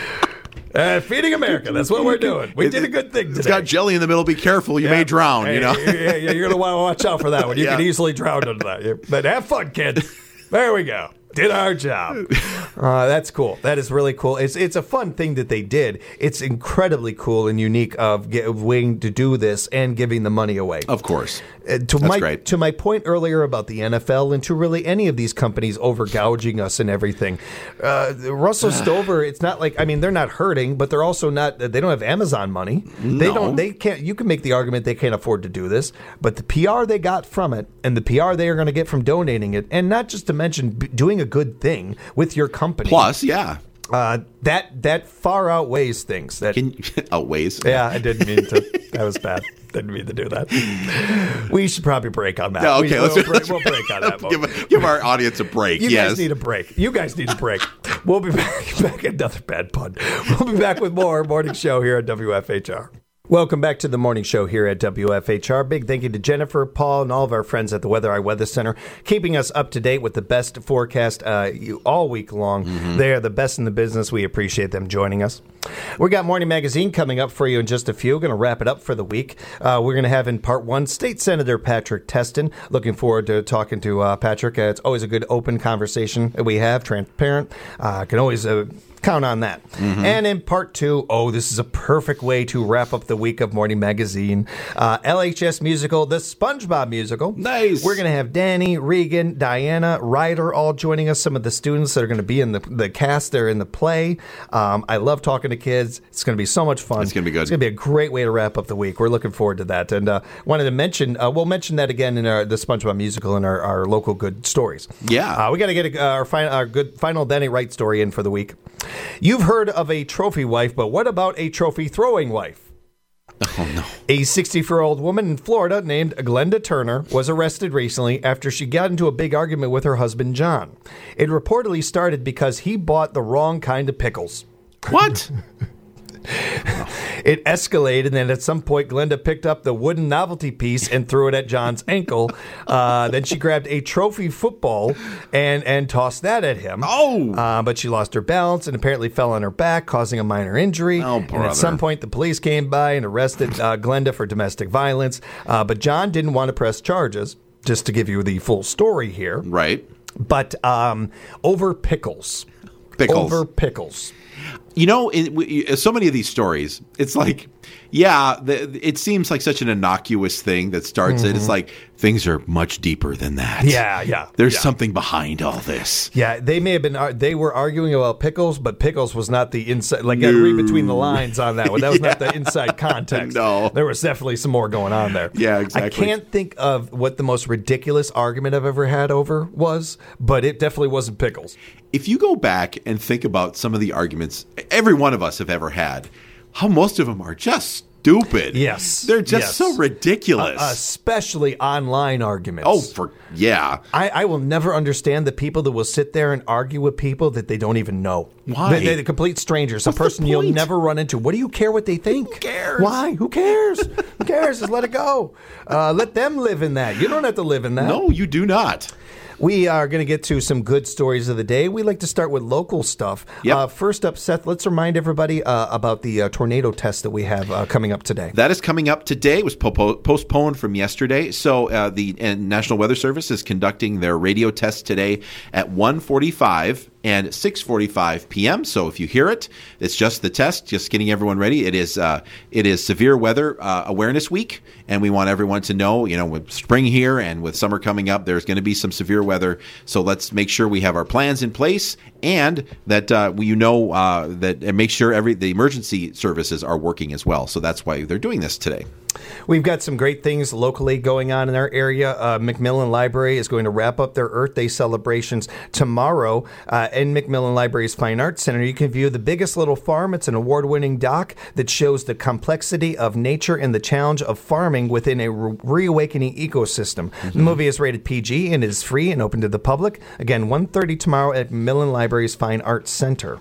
Uh, feeding America. That's what we're doing. We It- did a good thing today. It's got jelly in the middle. Be careful. You may drown, Hey, you know. yeah, yeah, you're gonna want to watch out for that one. You Yeah. can easily drown under that. You- But have fun, kid. There we go. Did our job. Uh, that's cool. That is really cool. It's it's a fun thing that they did. It's incredibly cool and unique of, get, of waiting to do this and giving the money away. Of course. Uh, to That's my great. to my point earlier about the N F L and to really any of these companies overgouging us and everything, uh, Russell Stover. It's not like I mean they're not hurting, but they're also not. They don't have Amazon money. They No. don't. They can't. You can make the argument they can't afford to do this, but the P R they got from it and the P R they are going to get from donating it, and not just to mention b- doing a good thing with your company. Plus, yeah. uh, that that far outweighs things. That Can outweighs. yeah, I didn't mean to. That was bad. Didn't mean to do that. We should probably break on that. Yeah, okay, we, let's- we'll, break, let's- we'll break on that. give, give our audience a break. You yes. guys need a break. You guys need a break. We'll be back. Back another bad pun. We'll be back with more morning show here at W F H R. Welcome back to the morning show here at W F H R. Big thank you to Jennifer, Paul, and all of our friends at the Weather Eye Weather Center, keeping us up to date with the best forecast uh, you, all week long. Mm-hmm. They are the best in the business. We appreciate them joining us. We got Morning Magazine coming up for you in just a few. Going to wrap it up for the week. Uh, we're going to have in part one State Senator Patrick Testin. Looking forward to talking to uh, Patrick. Uh, it's always a good open conversation that we have, transparent. Uh, can always uh, count on that. Mm-hmm. And in part two, oh, this is a perfect way to wrap up the week of Morning Magazine. Uh, L H S musical, the SpongeBob musical. Nice. We're going to have Danny, Regan, Diana, Ryder all joining us. Some of the students that are going to be in the, the cast there in the play. Um, I love talking to kids. It's going to be so much fun. It's going to be good. It's going to be a great way to wrap up the week. We're looking forward to that. And uh, wanted to mention, uh, we'll mention that again in our, the SpongeBob musical in our, our local good stories. Yeah. Uh, we got to get a, our, final, our good final Danny Wright story in for the week. You've heard of a trophy wife, but what about a trophy throwing wife? Oh, no. A sixty-four-year-old woman in Florida named Glenda Turner was arrested recently after she got into a big argument with her husband, John. It reportedly started because he bought the wrong kind of pickles. What? It escalated, and then at some point, Glenda picked up the wooden novelty piece and threw it at John's ankle. Uh, then she grabbed a trophy football and, and tossed that at him. Oh! Uh, but she lost her balance and apparently fell on her back, causing a minor injury. Oh, and brother. at some point, the police came by and arrested uh, Glenda for domestic violence. Uh, but John didn't want to press charges, just to give you the full story here. Right. But um, over pickles. Pickles. Over pickles. You know, it, we, so many of these stories, it's like Yeah, the, it seems like such an innocuous thing that starts Mm-hmm. it. It's like things are much deeper than that. Yeah, yeah. There's yeah. something behind all this. Yeah, they may have been. ar- They were arguing about Pickles, but Pickles was not the inside. Like, got to read between the lines on that one. That was not the inside context. No. There was definitely some more going on there. Yeah, exactly. I can't think of what the most ridiculous argument I've ever had over was, but it definitely wasn't Pickles. If you go back and think about some of the arguments every one of us have ever had, how most of them are just stupid. Yes. They're just Yes. so ridiculous. Uh, especially online arguments. oh, for yeah. I, I will never understand the people that will sit there and argue with people that they don't even know. Why? They, they're complete strangers. What's a person the you'll point? never run into. What do you care what they think? Who cares? Why? Who cares? Who cares? Just let it go. Uh, let them live in that. You don't have to live in that. No, you do not. We are going to get to some good stories of the day. We like to start with local stuff. Yep. Uh, first up, Seth, let's remind everybody uh, about the uh, tornado test that we have uh, coming up today. That is coming up today. It was po- postponed from yesterday. So uh, the uh, National Weather Service is conducting their radio test today at one forty-five and six forty-five p.m. So if you hear it, it's just the test, just getting everyone ready. It is uh, it is Severe Weather uh, Awareness Week, and we want everyone to know, you know, with spring here and with summer coming up, there's going to be some severe weather. So let's make sure we have our plans in place, and that uh, we, you know uh, that and make sure every the emergency services are working as well. So that's why they're doing this today. We've got some great things locally going on in our area. Uh, Macmillan Library is going to wrap up their Earth Day celebrations tomorrow uh, in Macmillan Library's Fine Arts Center. You can view The Biggest Little Farm. It's an award-winning doc that shows the complexity of nature and the challenge of farming within a re- reawakening ecosystem. Mm-hmm. The movie is rated P G and is free and open to the public. Again, one thirty tomorrow at Macmillan Library's Fine Arts Center.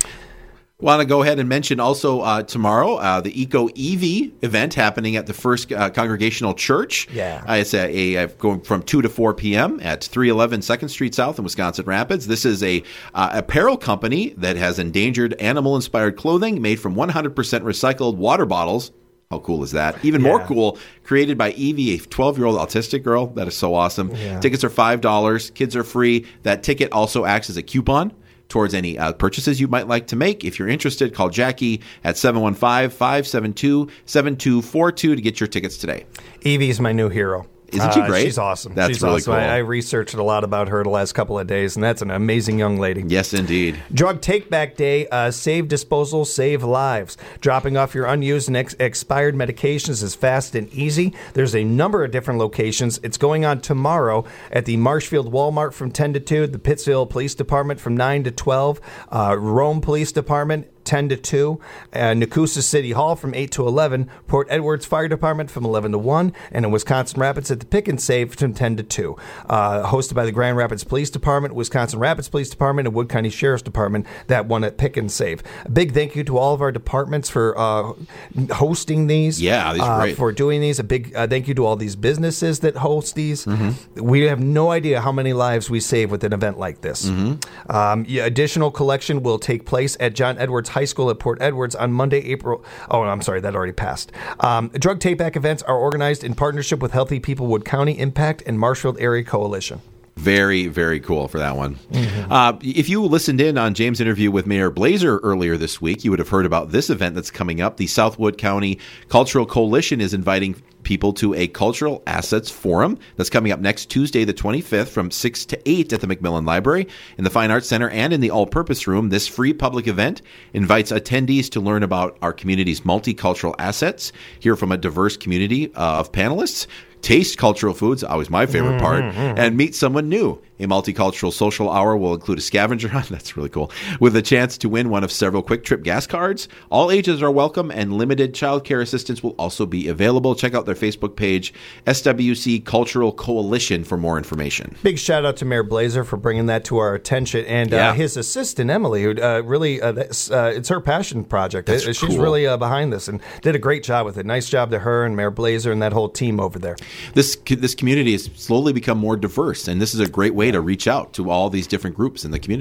Want to go ahead and mention also uh, tomorrow uh, the Eco E V event happening at the First uh, Congregational Church. Yeah, uh, it's a, a, a going from two to four p.m. at three eleven Second Street South in Wisconsin Rapids. This is a uh, apparel company that has endangered animal-inspired clothing made from one hundred percent recycled water bottles. How cool is that? Even yeah. more cool, created by Evie, a twelve-year-old autistic girl. That is so awesome. Yeah. Tickets are five dollars. Kids are free. That ticket also acts as a coupon towards any uh, purchases you might like to make. If you're interested, call Jackie at seven one five, five seven two, seven two four two to get your tickets today. Evie's my new hero. Isn't she great? Uh, she's awesome. That's she's really awesome. cool. I, I researched a lot about her the last couple of days, and that's an amazing young lady. Yes, indeed. Drug Take Back Day. Uh, save disposal, save lives. Dropping off your unused and ex- expired medications is fast and easy. There's a number of different locations. It's going on tomorrow at the Marshfield Walmart from ten to two, the Pittsville Police Department from nine to twelve, uh, Rome Police Department ten to two, uh, Nakusa City Hall from eight to eleven, Port Edwards Fire Department from eleven to one, and in Wisconsin Rapids at the Pick and Save from ten to two. Uh, hosted by the Grand Rapids Police Department, Wisconsin Rapids Police Department, and Wood County Sheriff's Department, that one at Pick and Save. A big thank you to all of our departments for uh, hosting these. Yeah, these are uh, great. For doing these. A big uh, thank you to all these businesses that host these. Mm-hmm. We have no idea how many lives we save with an event like this. Mm-hmm. Um, yeah, additional collection will take place at John Edwards High School at Port Edwards on Monday, April. Oh, I'm sorry, that already passed. Um, drug take-back events are organized in partnership with Healthy People Wood County Impact and Marshfield Area Coalition. Very, very cool for that one. Mm-hmm. Uh, if you listened in on James' interview with Mayor Blazer earlier this week, you would have heard about this event that's coming up. The Southwood County Cultural Coalition is inviting people to a Cultural Assets Forum that's coming up next Tuesday, the twenty-fifth, from six to eight at the Macmillan Library, in the Fine Arts Center, and in the All-Purpose Room. This free public event invites attendees to learn about our community's multicultural assets, hear from a diverse community uh, of panelists, taste cultural foods, always my favorite part, mm-hmm. and meet someone new. A multicultural social hour will include a scavenger hunt. That's really cool. With a chance to win one of several Quick Trip gas cards. All ages are welcome, and limited child care assistance will also be available. Check out their Facebook page, S W C Cultural Coalition, for more information. Big shout out to Mayor Blazer for bringing that to our attention, and yeah. uh, his assistant Emily, who uh, really uh, uh, it's her passion project. That's She's cool. really uh, behind this and did a great job with it. Nice job to her and Mayor Blazer and that whole team over there. This this community has slowly become more diverse, and this is a great way to reach out to all these different groups in the community.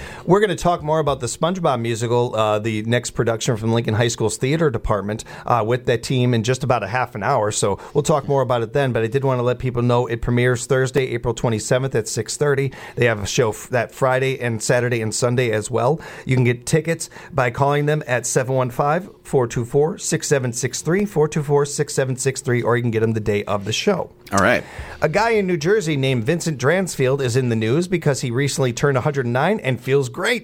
We're going to talk more about the SpongeBob musical, uh, the next production from Lincoln High School's theater department, uh, with that team in just about a half an hour. So we'll talk more about it then. But I did want to let people know it premieres Thursday, April twenty-seventh at six thirty. They have a show f- that Friday and Saturday and Sunday as well. You can get tickets by calling them at seven one five, four two four, six seven six three, four two four, six seven six three, or you can get them the day of the show. All right. A guy in New Jersey named Vincent Dransfield is in the news because he recently turned one hundred nine and feels great.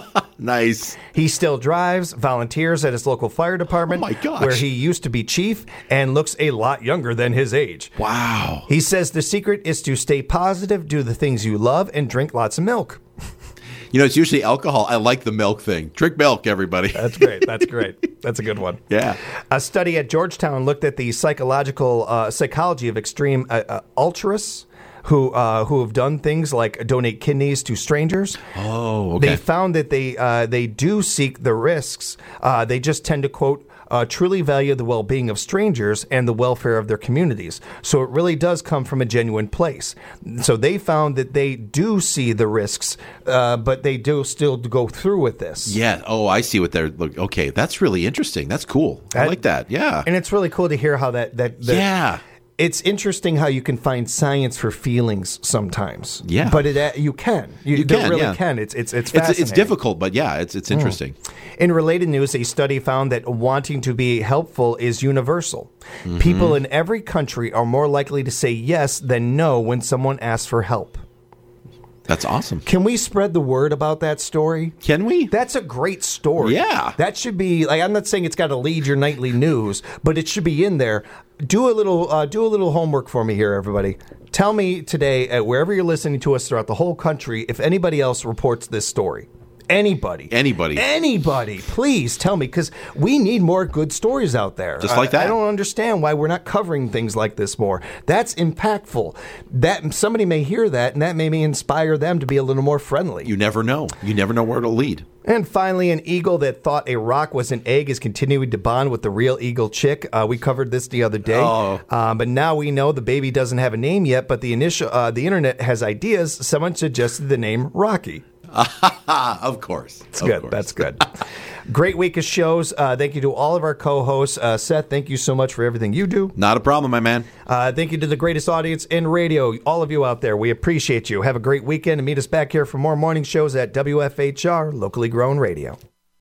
Nice. He still drives, volunteers at his local fire department, Oh my gosh. where he used to be chief, and looks a lot younger than his age. Wow. He says the secret is to stay positive, do the things you love, and drink lots of milk. You know, it's usually alcohol. I like the milk thing. Drink milk, everybody. That's great. That's great. That's a good one. Yeah. A study at Georgetown looked at the psychological uh, psychology of extreme uh, uh, altruists who uh, who have done things like donate kidneys to strangers. Oh, okay. They found that they uh, they do seek the risks. Uh, they just tend to, quote, Uh, truly value the well-being of strangers and the welfare of their communities. So it really does come from a genuine place. So they found that they do see the risks, uh, but they do still go through with this. Yeah. Oh, I see what they're. Look, okay, that's really interesting. That's cool. I That- like that. Yeah. And it's really cool to hear how that... that, that Yeah. It's interesting how you can find science for feelings sometimes. Yeah. But it uh, you can. You, You there can, really yeah. can. It's it's it's It's, fascinating. it's difficult, but yeah, it's it's interesting. In related news, a study found that wanting to be helpful is universal. Mm-hmm. People in every country are more likely to say yes than no when someone asks for help. That's awesome. Can we spread the word about that story? Can we? That's a great story. Yeah. That should be, like, I'm not saying it's got to lead your nightly news, but it should be in there. Do a little uh, do a little homework for me here, everybody. Tell me today, uh, wherever you're listening to us throughout the whole country, if anybody else reports this story. Anybody. Anybody. Anybody. Please tell me, because we need more good stories out there. Just like that. I, I don't understand why we're not covering things like this more. That's impactful. That somebody may hear that, and that may inspire them to be a little more friendly. You never know. You never know where it'll lead. And finally, an eagle that thought a rock was an egg is continuing to bond with the real eagle chick. Uh, we covered this the other day, Oh. uh, but now we know the baby doesn't have a name yet. But the initial, uh, the internet has ideas. Someone suggested the name Rocky. Ah, of course. That's Of good. course. That's good. Great week of shows. Uh, thank you to all of our co-hosts. Uh, Seth, thank you so much for everything you do. Not a problem, my man. Uh, thank you to the greatest audience in radio, all of you out there. We appreciate you. Have a great weekend, and meet us back here for more morning shows at W F H R, locally grown radio.